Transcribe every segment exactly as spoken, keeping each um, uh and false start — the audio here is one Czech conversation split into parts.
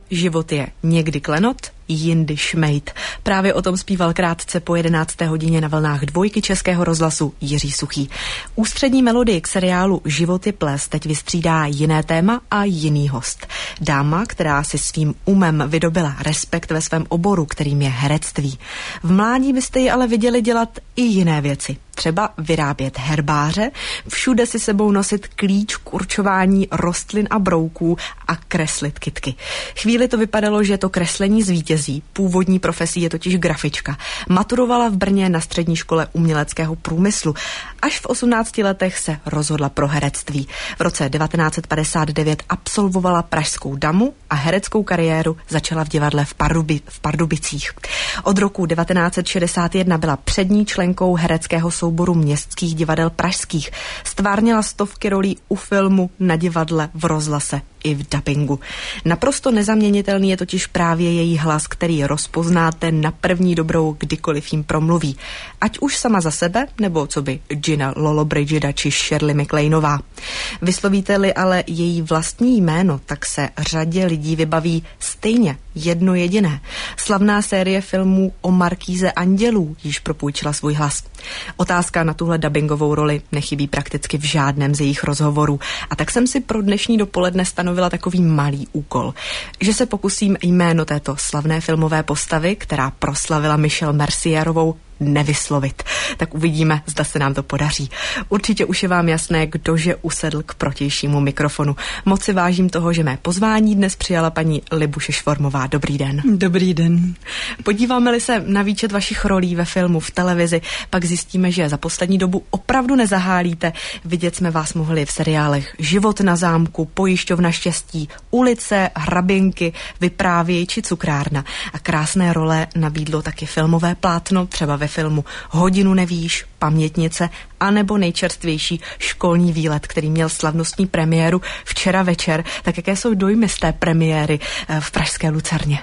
Život je někdy klenot, jindy šmejd. Právě o tom zpíval krátce po jedenácté hodině na vlnách dvojky Českého rozhlasu Jiří Suchý. Ústřední melodii k seriálu Život je ples teď vystřídá jiné téma a jiný host. Dáma, která si svým umem vydobila respekt ve svém oboru, kterým je herectví. V mládí byste ji ale viděli dělat i jiné věci. Třeba vyrábět herbáře, všude si sebou nosit klíč k určování rostlin a brouků a kreslit kytky. Chvíli to vypadalo, že to kreslení zvítězí. Původní profesí je totiž grafička. Maturovala v Brně na střední škole uměleckého průmyslu. Až v osmnácti letech se rozhodla pro herectví. V roce devatenáct set padesát devět absolvovala Pražskou damu a hereckou kariéru začala v divadle v, Pardubi, v Pardubicích. Od roku devatenáct set šedesát jedna byla přední členkou hereckého souboru městských divadel pražských. Stvárnila stovky rolí u filmu, na divadle, v rozhlase i v dabingu. Naprosto nezaměnitelný je totiž právě její hlas, který rozpoznáte na první dobrou, kdykoliv jim promluví. Ať už sama za sebe, nebo co by Gina Lollobrigida či Shirley MacLaineová. Vyslovíte-li ale její vlastní jméno, tak se řadě lidí vybaví stejně jedno jediné. Slavná série filmů o Markýze andělů již propůjčila svůj hlas. Otázka na tuhle dabingovou roli nechybí prakticky v žádném z jejich rozhovorů. A tak jsem si pro dnešní dopoledne stanovila takový malý úkol, že se pokusím jméno této slavné filmové postavy, která proslavila Michelle Mercierovou, nevyslovit. Tak uvidíme, zda se nám to podaří. Určitě už je vám jasné, kdože usedl k protějšímu mikrofonu. Moc si vážím toho, že mé pozvání dnes přijala paní Libuše Švormová. Dobrý den. Dobrý den. Podíváme-li se na výčet vašich rolí ve filmu, v televizi, pak zjistíme, že za poslední dobu opravdu nezahálíte. Vidět jsme vás mohli v seriálech Život na zámku, Pojišťovna štěstí, Ulice, Hrabinky, Vyprávěj či Cukrárna. A krásné role nabídlo taky filmové plátno, třeba ve filmu Hodinu nevíš, Pamětnice, anebo nejčerstvější Školní výlet, který měl slavnostní premiéru včera večer. Tak jaké jsou dojmy z té premiéry v pražské Lucerně?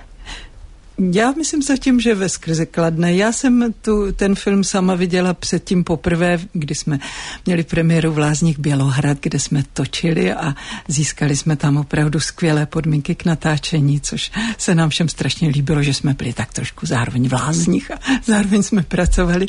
Já myslím zatím, že veskrze kladné. Já jsem tu, ten film sama viděla předtím poprvé, kdy jsme měli premiéru v Lázních Bělohrad, kde jsme točili a získali jsme tam opravdu skvělé podmínky k natáčení, což se nám všem strašně líbilo, že jsme byli tak trošku zároveň v Lázních a zároveň jsme pracovali.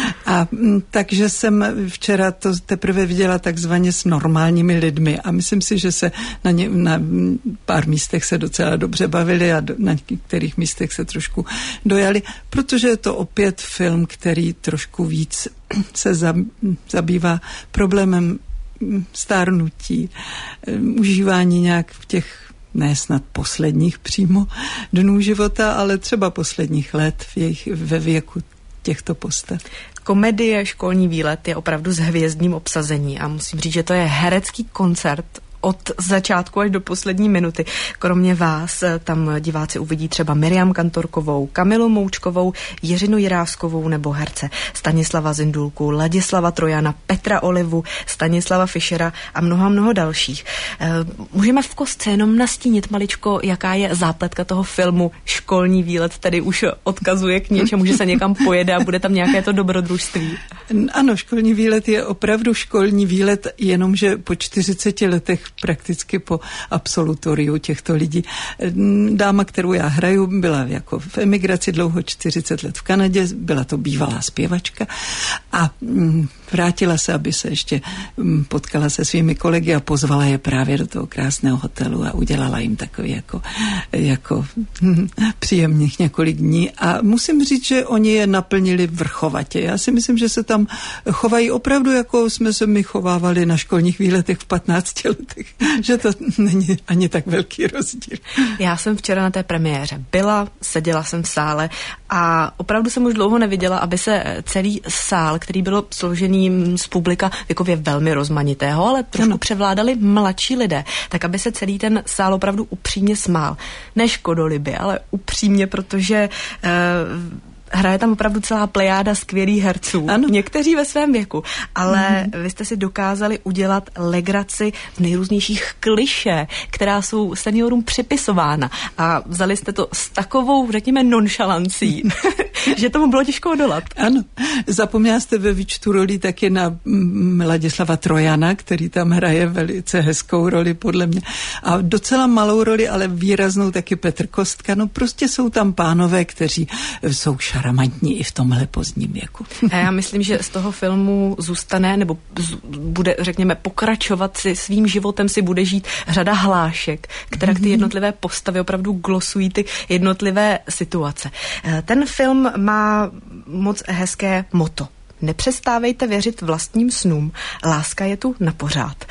A m, takže jsem včera to teprve viděla takzvaně s normálními lidmi a myslím si, že se na, ně, na pár místech se docela dobře bavili a do, na některých místech se trošku dojali, protože je to opět film, který trošku víc se zabývá problémem stárnutí, užívání nějak v těch ne snad posledních přímo dnů života, ale třeba posledních let v jejich, ve věku těchto postav. Komedie Školní výlet je opravdu s hvězdným obsazení a musím říct, že to je herecký koncert od začátku až do poslední minuty. Kromě vás tam diváci uvidí třeba Miriam Kantorkovou, Kamilu Moučkovou, Jiřinu Jiráskovou nebo herce Stanislava Zindulku, Ladislava Trojana, Petra Olivu, Stanislava Fischera a mnoha mnoho dalších. Můžeme v kostce jenom nastínit maličko, jaká je zápletka toho filmu Školní výlet, tedy už odkazuje k něčemu, že se někam pojede a bude tam nějaké to dobrodružství. Ano, Školní výlet je opravdu školní výlet, jenomže po čtyřiceti letech prakticky po absolutoriu těchto lidí. Dáma, kterou já hraju, byla jako v emigraci dlouho, čtyřicet let v Kanadě, byla to bývalá zpěvačka a vrátila se, aby se ještě potkala se svými kolegy a pozvala je právě do toho krásného hotelu a udělala jim takový jako, jako příjemných několik dní a musím říct, že oni je naplnili vrchovatě. Já si myslím, že se tam chovají opravdu, jako jsme se my chovávali na školních výletech v patnácti letech, že to není ani tak velký rozdíl. Já jsem včera na té premiéře byla, seděla jsem v sále a opravdu jsem už dlouho neviděla, aby se celý sál, který byl složený z publika věkově velmi rozmanitého, ale trošku ano. převládali mladší lidé, tak aby se celý ten sál opravdu upřímně smál. Ne škodolibě, ale upřímně, protože uh, hraje tam opravdu celá plejáda skvělých herců. Ano. Někteří ve svém věku, ale mm. vy jste si dokázali udělat legraci v nejrůznějších klišé, která jsou seniorům připisována a vzali jste to s takovou, řekněme, nonšalancí, že tomu bylo těžko odolat. Ano, zapomněla jste ve výčtu rolí taky na Ladislava Trojana, který tam hraje velice hezkou roli podle mě. A docela malou roli, ale výraznou taky Petr Kostka. No prostě jsou tam pánové, kteří jsou šarmantní i v tomhle pozdním věku. A já myslím, že z toho filmu zůstane, nebo bude, řekněme, pokračovat si svým životem, si bude žít řada hlášek, která ty jednotlivé postavy opravdu glosují ty jednotlivé situace. Ten film má moc hezké motto. Nepřestávejte věřit vlastním snům. Láska je tu na pořád.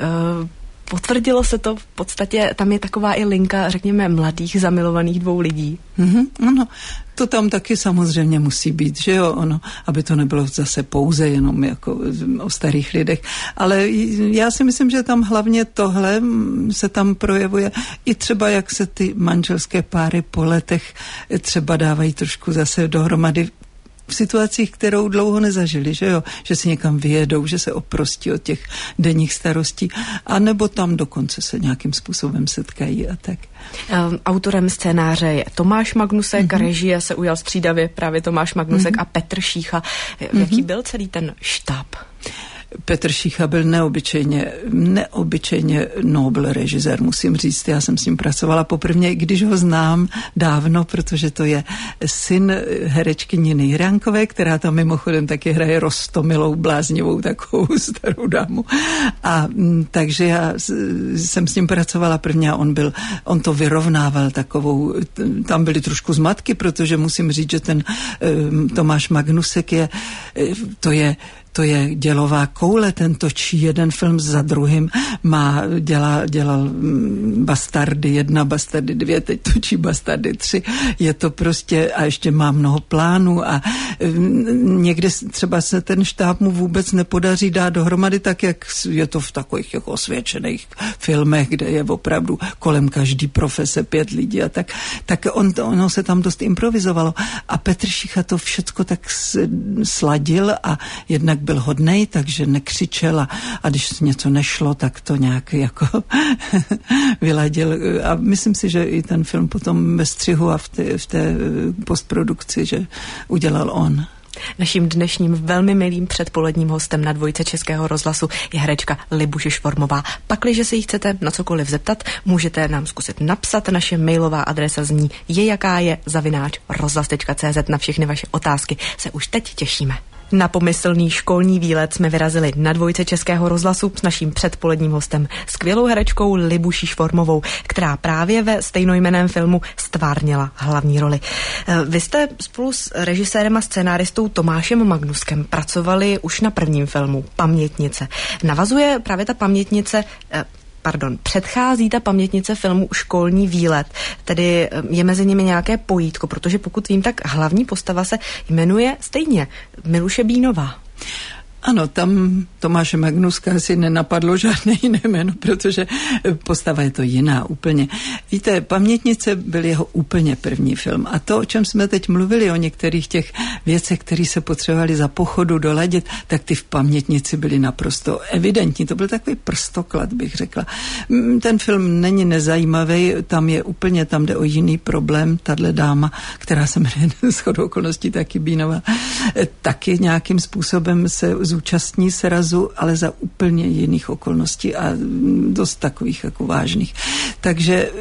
Potvrdilo se to, v podstatě tam je taková i linka, řekněme, mladých zamilovaných dvou lidí. Mm-hmm, ano, to tam taky samozřejmě musí být, že jo, ono, aby to nebylo zase pouze jenom jako o starých lidech, ale já si myslím, že tam hlavně tohle se tam projevuje i třeba, jak se ty manželské páry po letech třeba dávají trošku zase dohromady v situacích, kterou dlouho nezažili, že jo, že si někam vyjedou, že se oprostí od těch denních starostí, anebo tam dokonce se nějakým způsobem setkají a tak. Autorem scénáře je Tomáš Magnusek, mm-hmm. režie se ujal střídavě právě Tomáš Magnusek mm-hmm. a Petr Šícha. Jaký mm-hmm. byl celý ten štáb? Petr Šícha byl neobyčejně, neobyčejně nobl režisér, musím říct. Já jsem s ním pracovala poprvé, když ho znám dávno, protože to je syn herečky Niny Jiránkové, která tam mimochodem taky hraje roztomilou, bláznivou takovou starou dámu. A takže já jsem s ním pracovala prvně a on byl, on to vyrovnával takovou, tam byly trošku zmatky, protože musím říct, že ten Tomáš Magnusek je, to je To je dělová koule, ten točí jeden film za druhým, má, dělá, dělal Bastardy jedna, Bastardy dvě, teď točí Bastardy tři, je to prostě, a ještě má mnoho plánů a někde třeba se ten štáb mu vůbec nepodaří dát dohromady tak, jak je to v takových jako osvědčených filmech, kde je opravdu kolem každý profese pět lidí a tak, tak on, ono se tam dost improvizovalo a Petr Šícha to všecko tak sladil a jednak byl hodnej, takže nekřičel a, a když něco nešlo, tak to nějak jako vyladil. A myslím si, že i ten film potom ve střihu a v té, v té postprodukci, že udělal on. Naším dnešním velmi milým předpoledním hostem na Dvojce Českého rozhlasu je herečka Libuše Švormová. Pakliže se jí chcete na cokoliv zeptat, můžete nám zkusit napsat. Naše mailová adresa zní je jaká je zavináč rozhlas tečka cé zet. Na všechny vaše otázky se už teď těšíme. Na pomyslný školní výlet jsme vyrazili na Dvojce Českého rozhlasu s naším předpoledním hostem, skvělou herečkou Libuší Švormovou, která právě ve stejnojmenném filmu stvárnila hlavní roli. Vy jste spolu s režisérem a scénáristou Tomášem Magnuskem pracovali už na prvním filmu Pamětnice. Navazuje právě ta pamětnice Pardon, předchází ta pamětnice filmu Školní výlet, tedy je mezi nimi nějaké pojítko, protože pokud vím, tak hlavní postava se jmenuje stejně Miluše Bínová. Ano, tam Tomáše Magnuska asi nenapadlo žádné jiné jméno, protože postava je to jiná úplně. Víte, Pamětnice byl jeho úplně první film a to, o čem jsme teď mluvili, o některých těch věcech, které se potřebovaly za pochodu doladit, tak ty v Pamětnici byly naprosto evidentní. To byl takový prstoklad, bych řekla. Ten film není nezajímavý, tam je úplně, tam jde o jiný problém. Tahle dáma, která se jmenuje shodou okolností taky Bínová, taky nějakým způsobem se zúčastní srazu, ale za úplně jiných okolností a dost takových jako vážných. Takže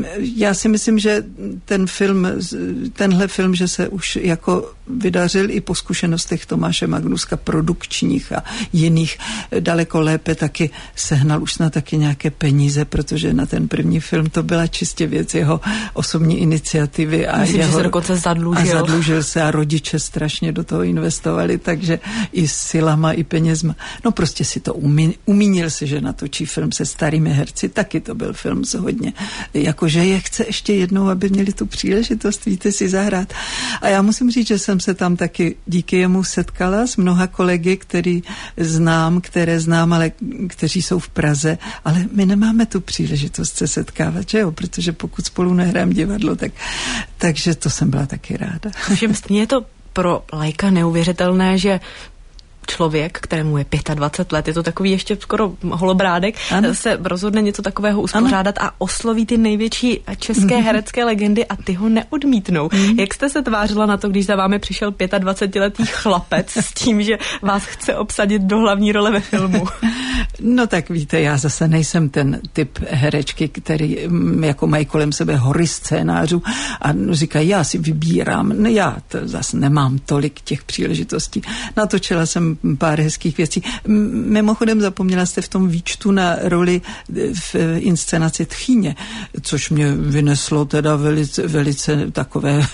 já si myslím, že ten film, tenhle film, že se už jako vydařil i po zkušenostech Tomáše Magnuska produkčních a jiných daleko lépe taky sehnal už snad taky nějaké peníze, protože na ten první film to byla čistě věc jeho osobní iniciativy a myslím, jeho, že se dokonce zadlužil. A zadlužil se a rodiče strašně do toho investovali, takže i silama, i penězma. No prostě si to umí, umínil si, že natočí film se starými herci, taky to byl film s hodně. Jakože je chce ještě jednou, aby měli tu příležitost, víte, si zahrát. A já musím říct, že jsem se tam taky díky jemu setkala s mnoha kolegy, který znám, které znám, ale kteří jsou v Praze, ale my nemáme tu příležitost se setkávat, že jo, protože pokud spolu nehrám divadlo, tak takže to jsem byla taky ráda. Všem stejně je to pro laika neuvěřitelné, že člověk, kterému je dvacet pět let, je to takový ještě skoro holobrádek, ano. se rozhodne něco takového uspořádat ano. a osloví ty největší české herecké legendy a ty ho neodmítnou. Mm. Jak jste se tvářila na to, když za vámi přišel dvacetiletý chlapec s tím, že vás chce obsadit do hlavní role ve filmu? No tak víte, já zase nejsem ten typ herečky, který jako mají kolem sebe hory scénářů a říkají, já si vybírám. No já to zase nemám tolik těch příležitostí. Natočila jsem pár hezkých věcí. Mimochodem zapomněla jste v tom výčtu na roli v inscenaci Tchýně, což mě vyneslo teda velice, velice takové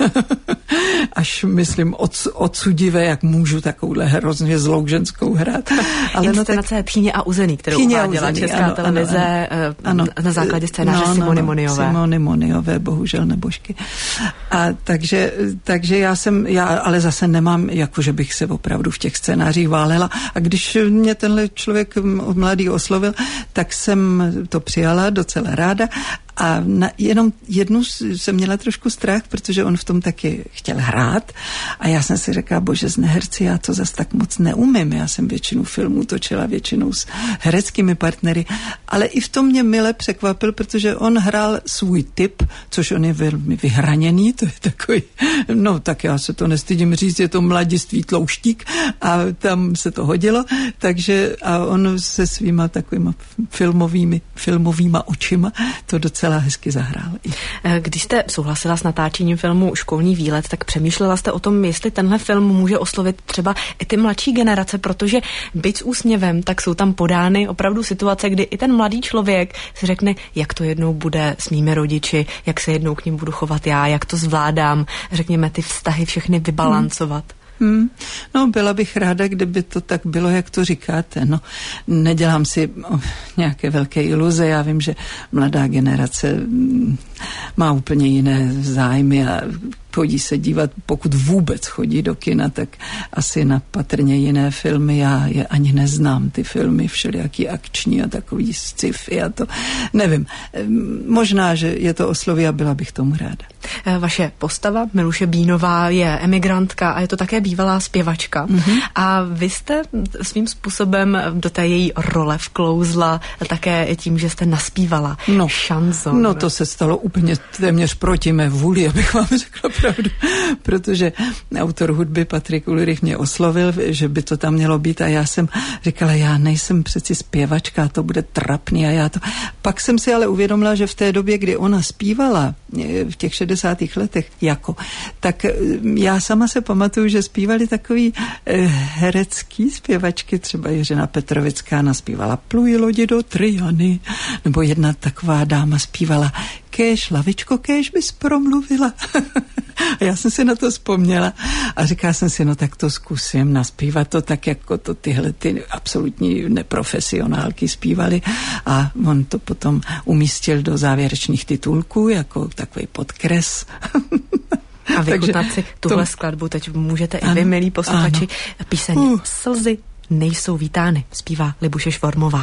až myslím od, odsudivé, jak můžu takovouhle hrozně zlou ženskou hrát. Ale inscenace no tak... Tchýně a Uzený, kterou Tchýně uváděla Uzený, Česká ano, televize ano, ano, na základě scénáře no, Simony no, Moniové. Simony Moniové, bohužel nebožky. A takže, takže já jsem, já ale zase nemám, jako že bych se opravdu v těch scénářích válela. A když mě tenhle člověk mladý oslovil, tak jsem to přijala docela ráda. A na, jenom jednu jsem měla trošku strach, protože on v tom taky chtěl hrát a já jsem si řekla, bože, z neherci já to zas tak moc neumím. Já jsem většinu filmů točila většinou s hereckými partnery, ale i v tom mě mile překvapil, protože on hrál svůj typ, což on je velmi vyhraněný, to je takový, no tak já se to nestydím říct, je to mladiství tlouštík a tam se to hodilo, takže a on se svýma takovýma filmovými, filmovýma očima to docela hezky zahrál. Když jste souhlasila s natáčením filmu Školní výlet, tak přemýšlela jste o tom, jestli tenhle film může oslovit třeba i ty mladší generace, protože byť s úsměvem, tak jsou tam podány opravdu situace, kdy i ten mladý člověk si řekne, jak to jednou bude s mými rodiči, jak se jednou k nim budu chovat já, jak to zvládám, řekněme, ty vztahy všechny vybalancovat. Hmm. Hmm. No, byla bych ráda, kdyby to tak bylo, jak to říkáte. No, nedělám si nějaké velké iluze. Já vím, že mladá generace má úplně jiné zájmy a chodí se dívat, pokud vůbec chodí do kina, tak asi na patrně jiné filmy. Já je ani neznám, ty filmy všelijaký akční a takový sci-fi a to. Nevím. Možná, že je to osloví a byla bych tomu ráda. Vaše postava, Miluše Bínová, je emigrantka a je to také bývalá zpěvačka. Mm-hmm. A vy jste svým způsobem do té její role vklouzla také tím, že jste naspívala no, šanson. No to se stalo úplně téměř proti mé vůli, abych vám řekla pravdu, protože autor hudby Patrik Ulrich mě oslovil, že by to tam mělo být a já jsem říkala, já nejsem přeci zpěvačka, to bude trapný a já to... Pak jsem si ale uvědomila, že v té době, kdy ona zpívala v těch šedesátých letech jako, tak já sama se pamatuju, že zpívali takový herecký zpěvačky, třeba Jiřina Petrovická naspívala Plují lodi do Triany, nebo jedna taková dáma zpívala Kéž, lavičko, kéž bys promluvila. A já jsem si na to vzpomněla a říkala jsem si, no tak to zkusím naspívat to tak, jako to tyhle ty absolutní neprofesionálky zpívali a on to potom umístil do závěrečných titulků jako takový podkres. A vychutnat si tuhle to... skladbu teď můžete i vy, milí posluchači. Píseň uh. Slzy nejsou vítány, zpívá Libuše Švormová.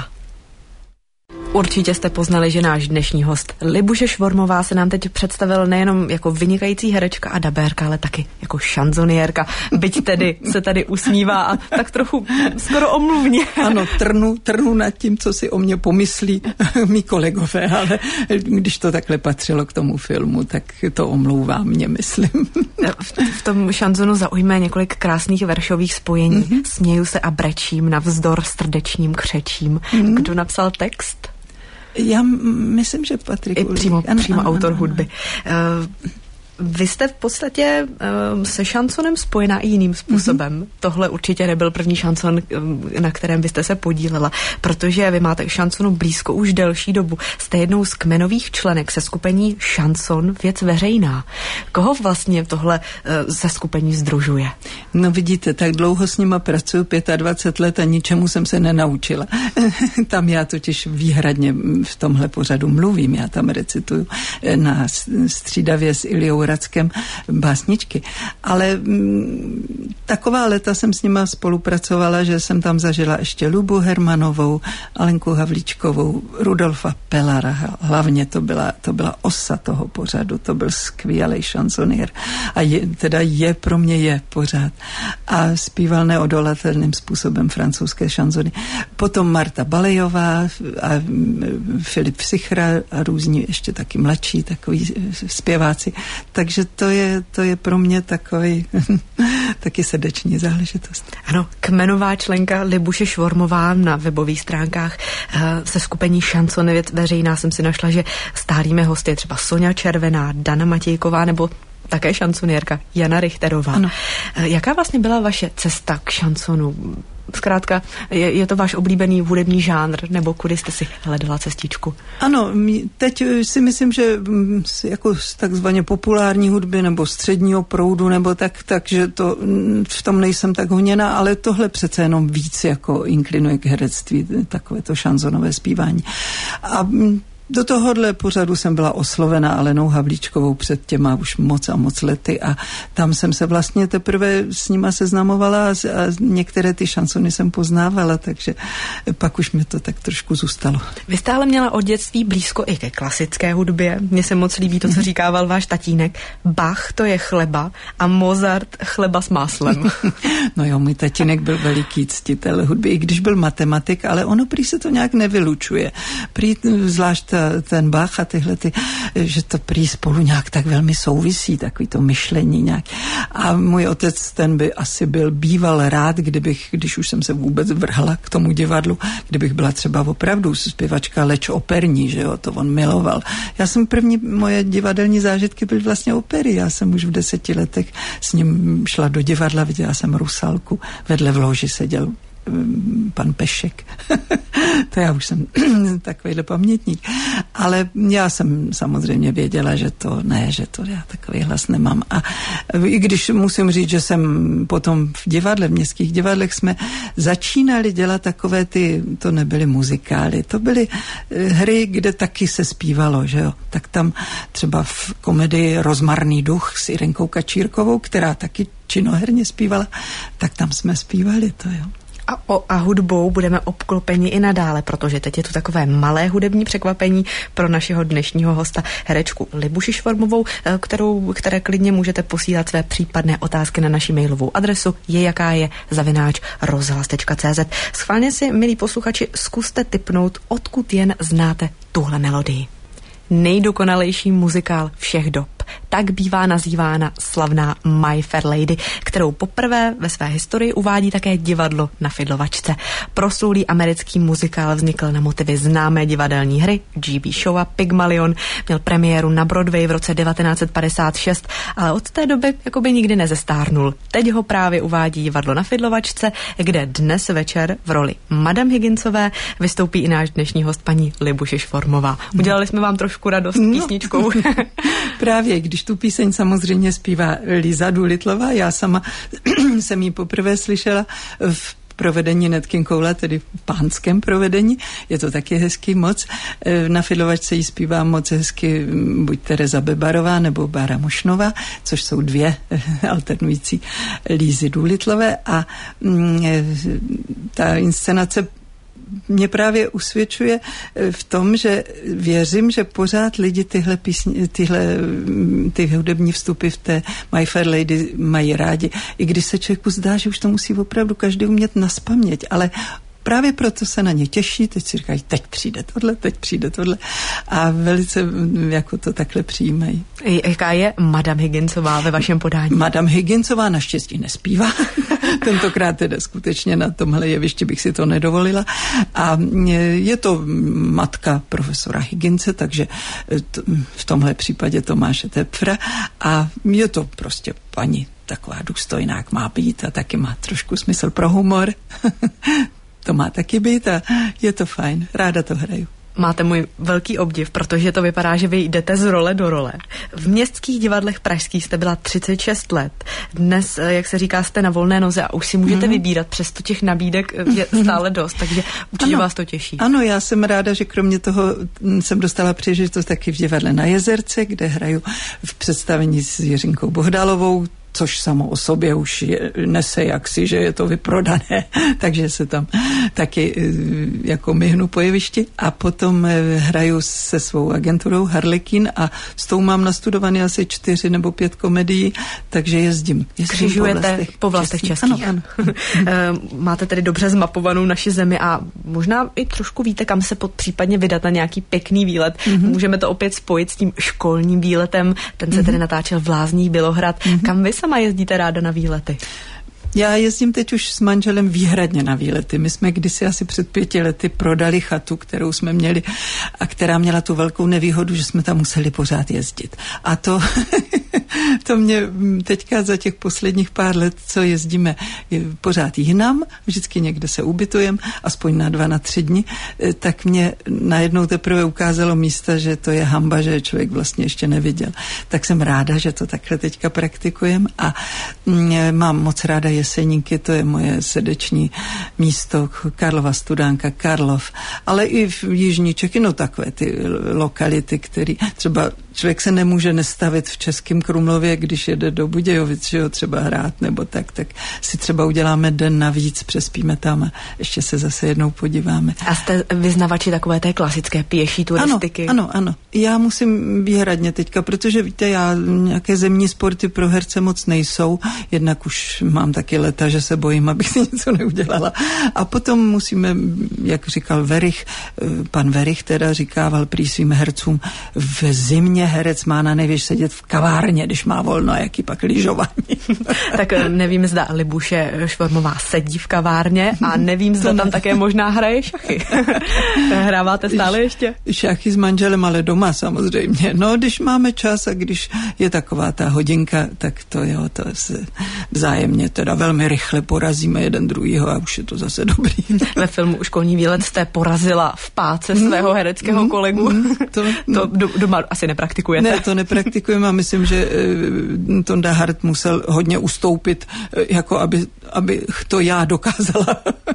Určitě jste poznali, že náš dnešní host Libuše Švormová se nám teď představil nejenom jako vynikající herečka a dabérka, ale taky jako šanzoniérka. Byť tedy se tady usmívá a tak trochu skoro omluvně. Ano, trnu, trnu nad tím, co si o mě pomyslí mý kolegové, ale když to takhle patřilo k tomu filmu, tak to omlouvá mě, myslím. V, v tom šanzonu zaujme několik krásných veršových spojení. Mm-hmm. Směju se a brečím navzdor srdečním křečím. Mm-hmm. Kdo napsal text? Já myslím, že Patrik Ulrich. Přímo, ano, přímo ano, autor ano, hudby. Ano. Uh, Vy jste v podstatě um, se šansonem spojená i jiným způsobem. Mm-hmm. Tohle určitě nebyl první šanson, na kterém byste se podílela, protože vy máte šansonu blízko už delší dobu. Jste jednou z kmenových členek seskupení Šanson věc veřejná. Koho vlastně tohle uh, seskupení sdružuje? No vidíte, tak dlouho s nima pracuju, dvacet pět let a ničemu jsem se nenaučila. Tam já totiž výhradně v tomhle pořadu mluvím, já tam recituju na střídavě s Iliou Rackem básničky. Ale m, taková léta jsem s nima spolupracovala, že jsem tam zažila ještě Lubu Hermanovou, Alenku Havlíčkovou, Rudolfa Pellara. Hlavně to byla, to byla osa toho pořadu, to byl skvělej šanson. šansoniér. A je, teda je, pro mě je pořád. A zpíval neodolatelným způsobem francouzské šansony. Potom Marta Balejová a Filip Psychra a různí ještě taky mladší takový zpěváci. Takže to je, to je pro mě takový taky srdeční záležitost. Ano, kmenová členka Libuše Švormová na webových stránkách se skupení Šansony veřejná jsem si našla, že stálými hosty je třeba Soňa Červená, Dana Matějková nebo také šansonierka Jana Richterová. Ano. Jaká vlastně byla vaše cesta k šansonu? Zkrátka, je, je to váš oblíbený hudební žánr, nebo kudy jste si hledala cestičku? Ano, teď si myslím, že jako z takzvaně populární hudby nebo středního proudu, nebo tak, takže to v tom nejsem tak honěna, ale tohle přece jenom víc jako inklinuje k herectví, takové to šansonové zpívání. A do tohohle pořadu jsem byla oslovena Alenou Havlíčkovou před těma už moc a moc lety a tam jsem se vlastně teprve s nima seznamovala a, a některé ty šansony jsem poznávala, takže pak už mi to tak trošku zůstalo. Vy jste ale měla od dětství blízko i ke klasické hudbě. Mně se moc líbí to, co říkával váš tatínek. Bach to je chleba a Mozart chleba s máslem. No jo, můj tatínek byl veliký ctitel hudby, i když byl matematik, ale ono prý se to nějak nevylučuje. Prý zvlášť ten Bach a tyhle ty, že to prý spolu nějak tak velmi souvisí, takový to myšlení nějak. A můj otec, ten by asi byl býval rád, kdybych, když už jsem se vůbec vrhla k tomu divadlu, kdybych byla třeba opravdu zpěvačka leč operní, že jo, to on miloval. Já jsem první, moje divadelní zážitky byly vlastně opery. Já jsem už v deseti letech s ním šla do divadla, viděla jsem Rusalku, vedle v loži seděl pan Pešek. To já už jsem takovýhle pamětník. Ale já jsem samozřejmě věděla, že to ne, že to já takový hlas nemám. A i když musím říct, že jsem potom v divadle, v městských divadlech jsme začínali dělat takové ty, to nebyly muzikály, to byly hry, kde taky se zpívalo, že jo. Tak tam třeba v komedii Rozmarný duch s Irenkou Kačírkovou, která taky činoherně zpívala, tak tam jsme zpívali to, jo. A, o, a hudbou budeme obklopeni i nadále, protože teď je tu takové malé hudební překvapení pro našeho dnešního hosta, herečku Libuši Švormovou, kterou, které klidně můžete posílat své případné otázky na naši mailovou adresu je jaká je zavináč rozhlas tečka cé zet. Schválně si, milí posluchači, zkuste tipnout, odkud jen znáte tuhle melodii. Nejdokonalejší muzikál všech dob. Tak bývá nazývána slavná My Fair Lady, kterou poprvé ve své historii uvádí také divadlo na Fidlovačce. Proslulý americký muzikál vznikl na motivy známé divadelní hry G B Showa Pygmalion, měl premiéru na Broadway v roce devatenáct set padesát šest, ale od té doby jakoby nikdy nezestárnul. Teď ho právě uvádí divadlo na Fidlovačce, kde dnes večer v roli Madame Higginsové vystoupí i náš dnešní host paní Libuše Švormová. Udělali jsme vám trošku radost no. písničkou. Právě, když tu píseň samozřejmě zpívá Liza Doolittlová, já sama jsem ji poprvé slyšela v provedení Nat King Cole, tedy v pánském provedení. Je to taky hezký moc. Na Fidlovačce jí zpívá moc hezky buď Tereza Bebarová nebo Bára Mošnová, což jsou dvě alternující Lizy Doolittlové a ta inscenace mě právě usvědčuje v tom, že věřím, že pořád lidi tyhle, písně, tyhle ty hudební vstupy v té My Fair Lady mají rádi. I když se člověku zdá, že už to musí opravdu každý umět nazpaměť, ale právě proto se na ně těší, teď si říkají, teď přijde tohle, teď přijde tohle a velice jako to takhle přijímají. Jaká je Madame Higginsová ve vašem podání? Madame Higginsová naštěstí nespívá. Tentokrát teda skutečně na tomhle jevišti bych si to nedovolila. A je to matka profesora Higginse, takže to, v tomhle případě Tomáše Tepfra a je to prostě paní taková důstojná, jak má být a taky má trošku smysl pro humor. To má taky být a je to fajn. Ráda to hraju. Máte můj velký obdiv, protože to vypadá, že vy jdete z role do role. V městských divadlech pražských jste byla třicet šest let. Dnes, jak se říká, jste na volné noze a už si můžete mm. vybírat, přesto těch nabídek je stále dost, takže určitě ano, vás to těší. Ano, já jsem ráda, že kromě toho jsem dostala příležitost taky v divadle na Jezerce, kde hraju v představení s Jiřinkou Bohdalovou, což samo o sobě už je, nese jaksi, že je to vyprodané, takže se tam taky jako myhnu po jevišti a potom hraju se svou agenturou Harlekin a s tou mám nastudovaný asi čtyři nebo pět komedií, takže jezdím. jezdím Křižujete po vlastech, po vlastech českých. Ano, ano. Máte tedy dobře zmapovanou naši zemi a možná i trošku víte, kam se pod případně vydat na nějaký pěkný výlet. Mm-hmm. Můžeme to opět spojit s tím školním výletem, ten se mm-hmm. tedy natáčel v Lázních Bělohrad. Mm-hmm. Kam vy sama jezdíte ráda na výlety? Já jezdím teď už s manželem výhradně na výlety. My jsme kdysi asi před pěti lety prodali chatu, kterou jsme měli a která měla tu velkou nevýhodu, že jsme tam museli pořád jezdit. A to, to mě teďka za těch posledních pár let, co jezdíme pořád jinam, vždycky někde se ubytujeme, aspoň na dva, na tři dny, tak mě najednou teprve ukázalo místa, že to je hanba, že člověk vlastně ještě neviděl. Tak jsem ráda, že to takhle teďka praktikujem a mám moc ráda Jeseníky, to je moje srdeční místo, Karlova Studánka, Karlov, ale i v Jižní Čechy, no takové ty lokality, které třeba člověk se nemůže nestavit v Českém Krumlově, když jede do Budějovic, že ho třeba hrát nebo tak, tak si třeba uděláme den navíc, přespíme tam a ještě se zase jednou podíváme. A jste vyznavači takové té klasické pěší turistiky? Ano, ano, ano. Já musím výhradně teďka, protože víte, já nějaké zemní sporty pro herce moc nejsou, jednak už mám taky leta, že se bojím, abych si něco neudělala. A potom musíme, jak říkal Verich, pan Verich teda říkával prý svým hercům, v zimě herec má na nejvíc sedět v kavárně, když má volno, a jaký pak lyžování. Tak nevím, zda Libuše Švormová sedí v kavárně a nevím, zda tam také možná hraje šachy. Hráváte stále ještě? Šachy s manželem, ale doma samozřejmě. No, když máme čas a když je taková ta hodinka, tak to jo, to se vzájemně teda velmi rychle porazíme jeden druhýho a už je to zase dobrý. Ve filmu Školní výlet jste porazila v páce svého hereckého mm, kolegu. Mm, to to do, doma asi nepraktikujete. Ne, to nepraktikujeme a myslím, že uh, Tonda Hart musel hodně ustoupit, uh, jako aby, aby to já dokázala.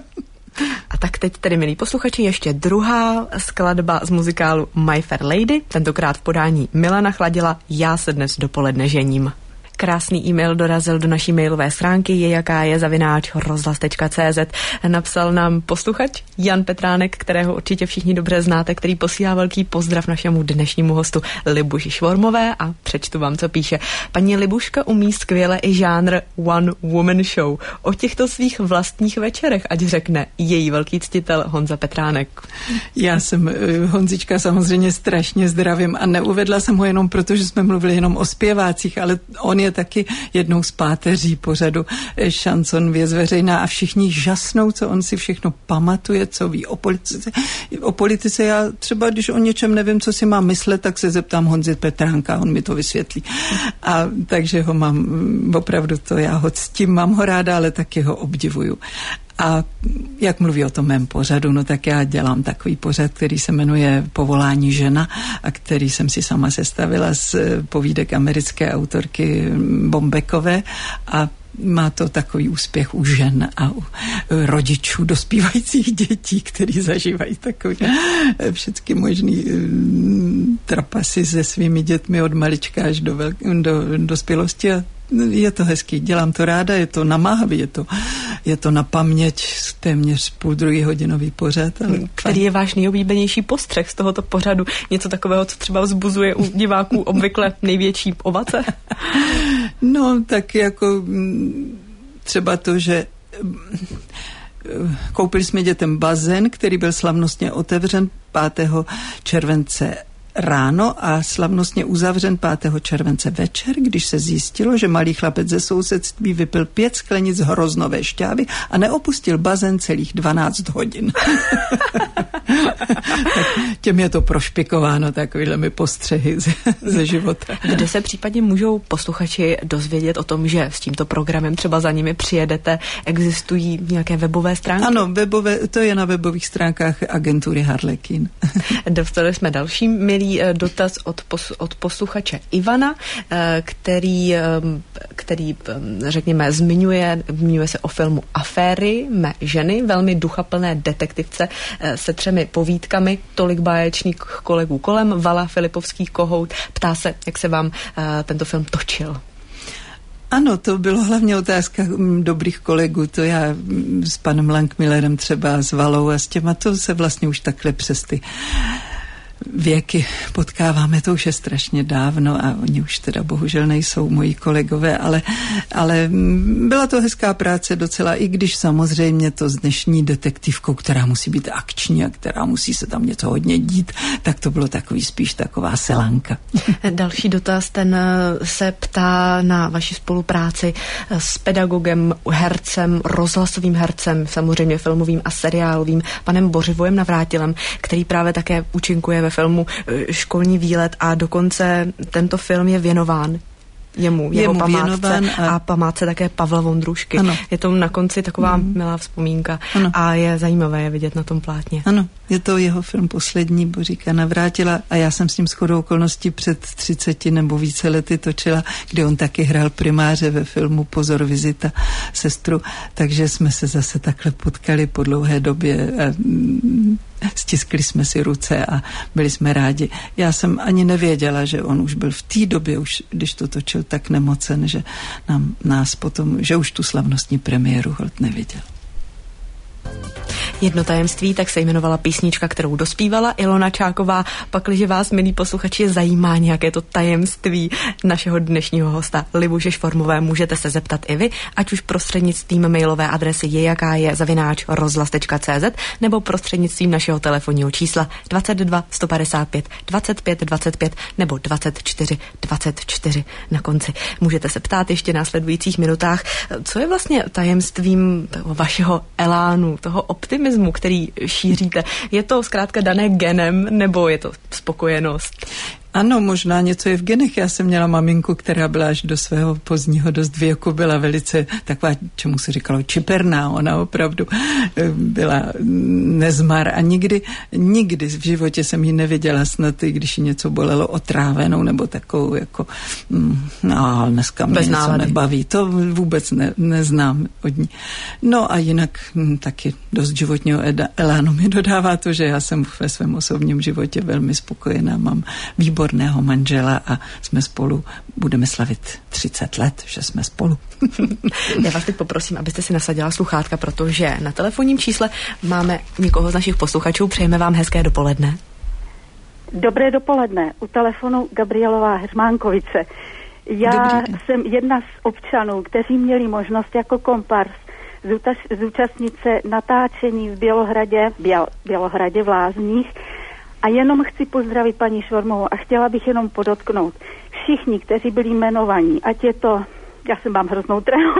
A tak teď tedy, milí posluchači, ještě druhá skladba z muzikálu My Fair Lady, tentokrát v podání Milana Chladila, Já se dnes dopoledne žením. Krásný e-mail dorazil do naší mailové schránky je jaká je zavináč rozhlas tečka cé zet. Napsal nám posluchač Jan Petránek, kterého určitě všichni dobře znáte, který posílá velký pozdrav našemu dnešnímu hostu Libuši Švormové a přečtu vám, co píše. Paní Libuška umí skvěle i žánr One Woman Show. O těchto svých vlastních večerech ať řekne její velký ctitel Honza Petránek. Já jsem Honzička samozřejmě strašně zdravím a neuvedla jsem ho jenom proto, že jsme mluvili jenom o zpěvácích, ale on je taky jednou z páteří pořadu Šanson věc veřejná a všichni žasnou, co on si všechno pamatuje, co ví o politice. O politice já třeba, když o něčem nevím, co si mám myslet, tak se zeptám Honzy Petránka, on mi to vysvětlí. A takže ho mám, opravdu to já ho ctím, mám ho ráda, ale taky ho obdivuju. A jak mluví o tom mém pořadu, no tak já dělám takový pořad, který se jmenuje Povolání žena a který jsem si sama sestavila z povídek americké autorky Bombekové a má to takový úspěch u žen a u rodičů dospívajících dětí, kteří zažívají takový všechny možný trapasy se svými dětmi od malička až do, velk- do dospělosti a je to hezký, dělám to ráda, je to namáhavý, je to, je to na paměť téměř půl druhý hodinový pořad. Ale který je váš nejoblíbenější postřeh z tohoto pořadu? Něco takového, co třeba vzbuzuje u diváků obvykle největší ovace? No, tak jako třeba to, že koupili jsme dětem bazén, který byl slavnostně otevřen pátého července ráno a slavnostně uzavřen pátého července večer, když se zjistilo, že malý chlapec ze sousedství vypil pět sklenic hroznové šťávy a neopustil bazén celých dvanáct hodin. Tak těm je to prošpikováno, takovýhle mi postřehy ze, ze života. Kde se případně můžou posluchači dozvědět o tom, že s tímto programem třeba za nimi přijedete? Existují nějaké webové stránky? Ano, webové, to je na webových stránkách agentury Harlekin. Dostali jsme další milý dotaz od, pos, od posluchače Ivana, který, který, řekněme, zmiňuje, zmiňuje se o filmu Aféry mé ženy, velmi duchaplné detektivce se třemi povídkami, tolik báječných kolegů kolem, Vala Filipovský kohout. Ptá se, jak se vám tento film točil. Ano, to bylo hlavně otázka dobrých kolegů, to já s panem Langmillerem třeba, s Valou a s těma, to se vlastně už takhle přes ty věky potkáváme, to už je strašně dávno a oni už teda bohužel nejsou moji kolegové, ale, ale byla to hezká práce docela, i když samozřejmě to s dnešní detektivkou, která musí být akční a která musí se tam něco hodně dít, tak to bylo takový spíš taková selanka. Další dotaz, ten se ptá na vaši spolupráci s pedagogem, hercem, rozhlasovým hercem, samozřejmě filmovým a seriálovým, panem Bořivojem Navrátilem, který právě také účinkuje ve filmu Školní výlet a dokonce tento film je věnován jemu, jeho jemu památce a... a památce také Pavla Vondrušky. Ano. Je to na konci taková mm. milá vzpomínka ano. a je zajímavé je vidět na tom plátně. Ano, je to jeho film poslední, Boříka Navrátila a já jsem s ním shodou okolností před třiceti nebo více lety točila, kde on taky hrál primáře ve filmu Pozor, vizita, sestru, takže jsme se zase takhle potkali po dlouhé době a stiskli jsme si ruce a byli jsme rádi. Já jsem ani nevěděla, že on už byl v té době, už když to točil, tak nemocen, že nám, nás potom, že už tu slavnostní premiéru holt neviděl. Jedno tajemství, tak se jmenovala písnička, kterou dospívala Ilona Čáková. Pakliže vás, milí posluchači, zajímá nějaké to tajemství našeho dnešního hosta Libuše Švormové, můžete se zeptat i vy, ať už prostřednictvím mailové adresy je jaká je zavináč rozhlas tečka cé zet nebo prostřednictvím našeho telefonního čísla dvacet dva sto padesát pět dvacet pět dvacet pět nebo dvacet čtyři dvacet čtyři na konci. Můžete se ptát ještě v následujících minutách, co je vlastně tajemstvím toho vašeho elánu, toho optimismu, který šíříte. Je to zkrátka dané genem, nebo je to spokojenost? Ano, možná něco je v genech. Já jsem měla maminku, která byla až do svého pozdního dost věku, byla velice taková, čemu se říkalo, čiperná. Ona opravdu byla nezmar a nikdy, nikdy v životě jsem ji neviděla snad, i když ji něco bolelo otrávenou nebo takovou jako, no, dneska mě něco nebaví. To vůbec ne, neznám od ní. No a jinak hm, taky dost životního elánu mi dodává to, že já jsem ve svém osobním životě velmi spokojená, mám výborného manžela a jsme spolu, budeme slavit třicet let, že jsme spolu. Já vás teď poprosím, abyste si nasadila sluchátka, protože na telefonním čísle máme někoho z našich posluchačů. Přejeme vám hezké dopoledne. Dobré dopoledne. U telefonu Gabrielová Heřmánkovice. Já jsem jedna z občanů, kteří měli možnost jako kompars zúčastnit se natáčení v Bělohradě, Běl, Bělohradě v Lázních. A jenom chci pozdravit paní Švormovou a chtěla bych jenom podotknout. Všichni, kteří byli jmenovaní, ať je to, já jsem vám hroznou trenu,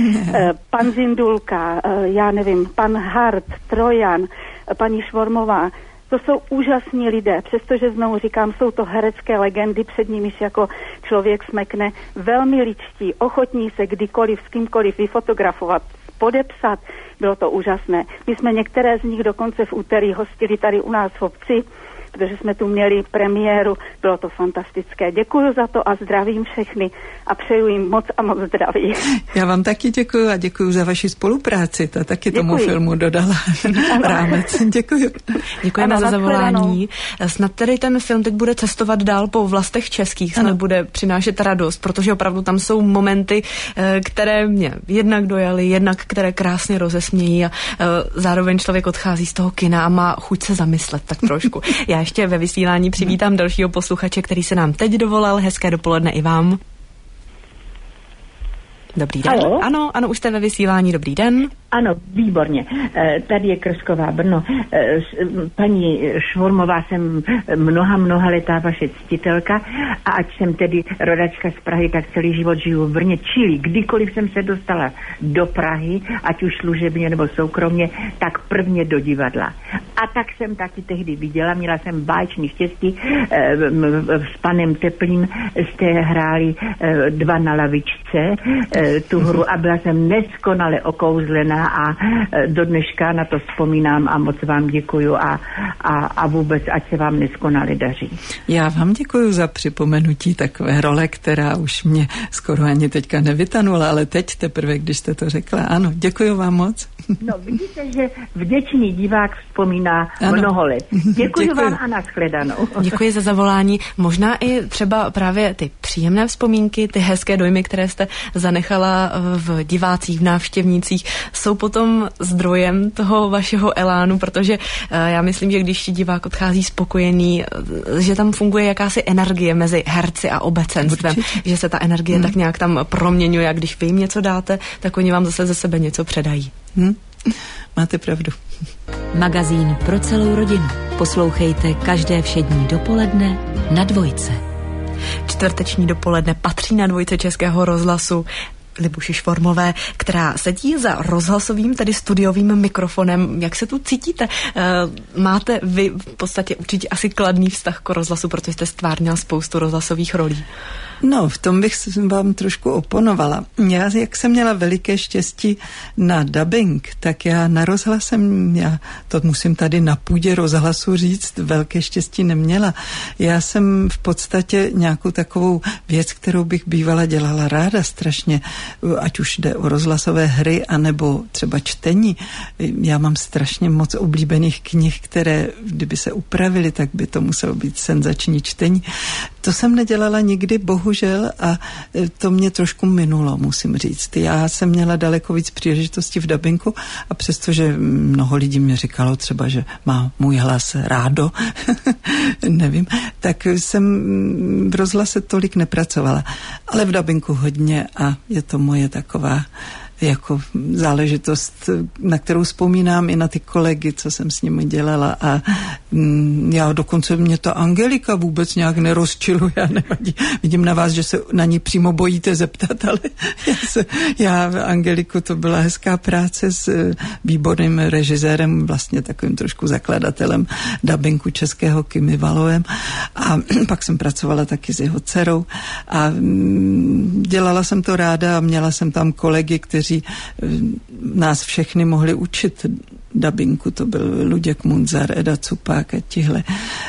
pan Zindulka, já nevím, pan Hart, Trojan, paní Švormová, to jsou úžasní lidé, přestože znovu říkám, jsou to herecké legendy, před nimiž jako člověk smekne, velmi ličtí, ochotní se kdykoliv s kýmkoliv vyfotografovat, podepsat, bylo to úžasné. My jsme některé z nich dokonce v úterý hostili tady u nás v obci, protože jsme tu měli premiéru, bylo to fantastické. Děkuji za to a zdravím všechny a přeju jim moc a moc zdraví. Já vám taky děkuji a děkuji za vaši spolupráci, ta taky děkuji. Tomu filmu dodala rámec. Děkuji. Děkujeme ano, za zavolání. Snad tedy ten film teď bude cestovat dál po vlastech českých, snad ano. bude přinášet radost, protože opravdu tam jsou momenty, které mě jednak dojaly, jednak které krásně rozesmějí a zároveň člověk odchází z toho kina a má chuť se zamyslet tak trošku. Já ještě ve vysílání přivítám dalšího posluchače, který se nám teď dovolal. Hezké dopoledne i vám. Dobrý den. Halo? Ano, ano, už jste ve vysílání. Dobrý den. Ano, výborně. Tady je Krsková Brno. Paní Švormová, jsem mnoha, mnoha letá vaše ctitelka a ať jsem tedy rodačka z Prahy, tak celý život žiju v Brně. Čili kdykoliv jsem se dostala do Prahy, ať už služebně nebo soukromně, tak prvně do divadla. A tak jsem taky tehdy viděla, měla jsem báječný štěstí, s panem Teplým jste hráli Dva na lavičce tu hru a byla jsem neskonale okouzlená krásná a do dneška na to vzpomínám a moc vám děkuju a, a, a vůbec, ať se vám neskonale daří. Já vám děkuju za připomenutí takové role, která už mě skoro ani teďka nevytanula, ale teď teprve, když jste to řekla. Ano, děkuju vám moc. No, vidíte, že vděčný divák vzpomíná ano. mnoho let. Děkuji, děkuji vám a nashledanou. Děkuji za zavolání. Možná i třeba právě ty příjemné vzpomínky, ty hezké dojmy, které jste zanechala v divácích, v návštěvnících, jsou potom zdrojem toho vašeho elánu, protože já myslím, že když divák odchází spokojený, že tam funguje jakási energie mezi herci a obecenstvem, určitě. Že se ta energie hmm. tak nějak tam proměňuje a když vy jim něco dáte, tak oni vám zase ze sebe něco předají. Hmm. Máte pravdu. Magazín pro celou rodinu. Poslouchejte každé všední dopoledne na Dvojce. Čtvrteční dopoledne patří na Dvojce Českého rozhlasu Libuši Švormové, která sedí za rozhlasovým, tedy studiovým mikrofonem. Jak se tu cítíte? Máte vy v podstatě určitě asi kladný vztah k rozhlasu, protože jste stvárnila spoustu rozhlasových rolí. No, v tom bych vám trošku oponovala. Já, jak jsem měla veliké štěstí na dabing, tak já na rozhlasem, já to musím tady na půdě rozhlasu říct, velké štěstí neměla. Já jsem v podstatě nějakou takovou věc, kterou bych bývala dělala ráda strašně, ať už jde o rozhlasové hry, anebo třeba čtení. Já mám strašně moc oblíbených knih, které, kdyby se upravily, tak by to muselo být senzační čtení. To jsem nedělala nikdy, bohužel, a to mě trošku minulo, musím říct. Já jsem měla daleko víc příležitostí v dabingu a přestože mnoho lidí mě říkalo třeba, že má můj hlas rádo, nevím, tak jsem v rozhlase tolik nepracovala. Ale v dabingu hodně a je to moje taková jako záležitost, na kterou vzpomínám i na ty kolegy, co jsem s nimi dělala a mm, já dokonce mě ta Angelika vůbec nějak nerozčiluje, nevadí. Vidím na vás, že se na ní přímo bojíte zeptat, ale já, se, já Angeliku, to byla hezká práce s výborným režisérem, vlastně takovým trošku zakladatelem dabingu českého Kimi Valovem a pak jsem pracovala taky s jeho dcerou a mm, dělala jsem to ráda a měla jsem tam kolegy, kteří nás všechny mohli učit dabingu, to byl Luděk Munzar, Eda Cupák a tihle.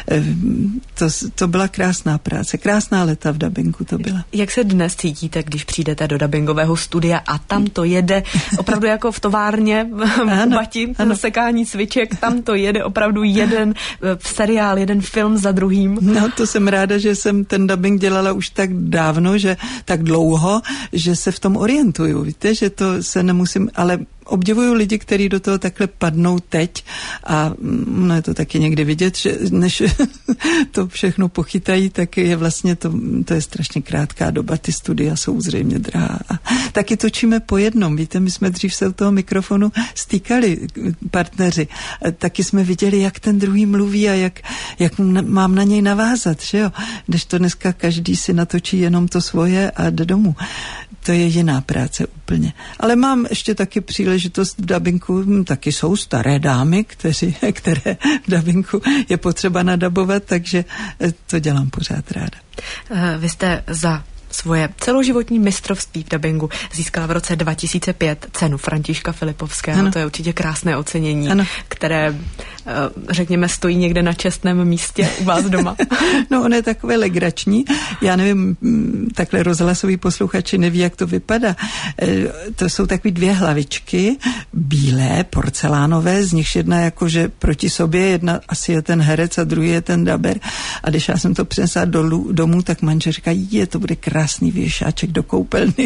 To, to byla krásná práce, krásná léta v dabingu to byla. Jak se dnes cítíte, když přijdete do dabingového studia a tam to jede opravdu jako v továrně v Bati, sekání cviček, tam to jede opravdu jeden seriál, jeden film za druhým? No, to jsem ráda, že jsem ten dabing dělala už tak dávno, že tak dlouho, že se v tom orientuju. Víte, že to se nemusím, ale obdivuju lidi, kteří do toho takhle padnou teď a no je to taky někdy vidět, že než to všechno pochytají, tak je vlastně to, to je strašně krátká doba, ty studia jsou zřejmě drahá. A taky točíme po jednom, víte, my jsme dřív se u toho mikrofonu stýkali partneři, taky jsme viděli, jak ten druhý mluví a jak, jak mám na něj navázat, že jo, když to dneska každý si natočí jenom to svoje a jde domů. To je jiná práce úplně. Ale mám ještě taky příležitost v dabingu, taky jsou staré dámy, kteří, které v dabingu je potřeba nadabovat, takže to dělám pořád ráda. Vy jste za svoje celoživotní mistrovství v dabingu získala v roce dva tisíce pět cenu Františka Filipovského. Ano. To je určitě krásné ocenění, ano. které, řekněme, stojí někde na čestném místě u vás doma. No, ono je takové legrační. Já nevím, takhle rozhlasoví posluchači neví, jak to vypadá. To jsou takové dvě hlavičky, bílé, porcelánové, z nichž jedna jakože proti sobě, jedna asi je ten herec a druhý je ten daber. A když já jsem to přinesla dolů, domů, tak manžel říká, je, to bude krásný krásný věšáček do koupelny.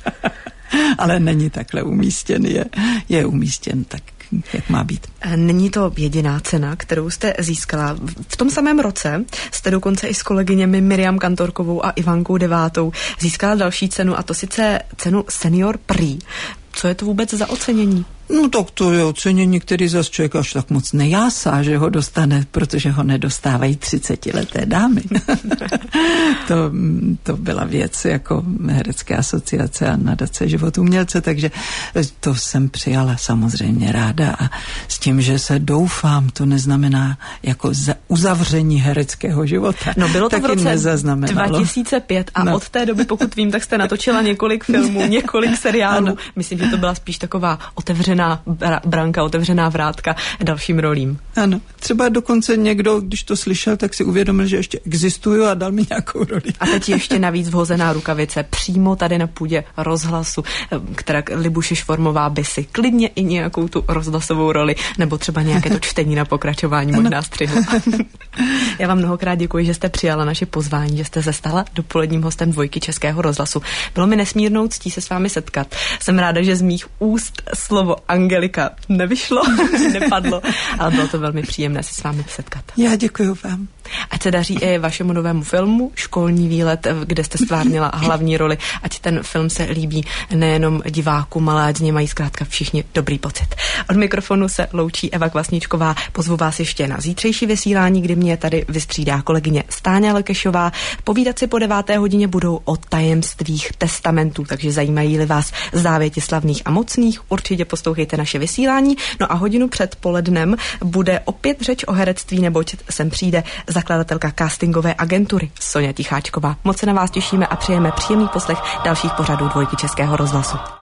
Ale není takhle umístěn, je, je umístěn tak, jak má být. Není to jediná cena, kterou jste získala. V tom samém roce jste dokonce i s kolegyněmi Miriam Kantorkovou a Ivankou Devátou získala další cenu, a to sice cenu Senior Prix. Co je to vůbec za ocenění? No tak to je ocenění, který zase člověk až tak moc nejásá, že ho dostane, protože ho nedostávají třicetileté dámy. to, to byla věc jako Herecké asociace a nadace Život umělce, takže to jsem přijala samozřejmě ráda a s tím, že se doufám, to neznamená jako za uzavření hereckého života. No bylo to taky v roce dva tisíce pět a no. Od té doby, pokud vím, tak jste natočila několik filmů, několik seriálů. Ano. Myslím, že to byla spíš taková otevřená otevřená branka, otevřená vrátka dalším rolím. Ano, třeba dokonce někdo, když to slyšel, tak si uvědomil, že ještě existuju a dal mi nějakou roli. A teď ještě navíc vhozená rukavice přímo tady na půdě rozhlasu, která Libuše Švormová by si klidně i nějakou tu rozhlasovou roli, nebo třeba nějaké to čtení na pokračování možná střihla. Já vám mnohokrát děkuji, že jste přijala naše pozvání, že jste se stala dopoledním hostem Dvojky Českého rozhlasu. Bylo mi nesmírnou ctí se s vámi setkat. Jsem ráda, že z mých úst slovo Angelika nevyšlo, nepadlo, ale bylo to velmi příjemné se s vámi setkat. Já děkuji vám. Ať se daří i vašemu novému filmu Školní výlet, kde jste stvárnila hlavní roli, ať ten film se líbí nejenom divákům, ale ať z něj mají zkrátka všichni dobrý pocit. Od mikrofonu se loučí Eva Kvasničková. Pozvu vás ještě na zítřejší vysílání, kdy mě tady vystřídá kolegyně Stáňa Lekešová. Povídat si po deváté hodině budou o tajemstvích testamentů, takže zajímají-li vás závěti slavných a mocných, určitě poslouchejte naše vysílání. No a hodinu před polednem bude opět řeč o herectví, neboť sem přijde zakladatelka castingové agentury Soňa Ticháčková. Moc se na vás těšíme a přejeme příjemný poslech dalších pořadů Dvojky Českého rozhlasu.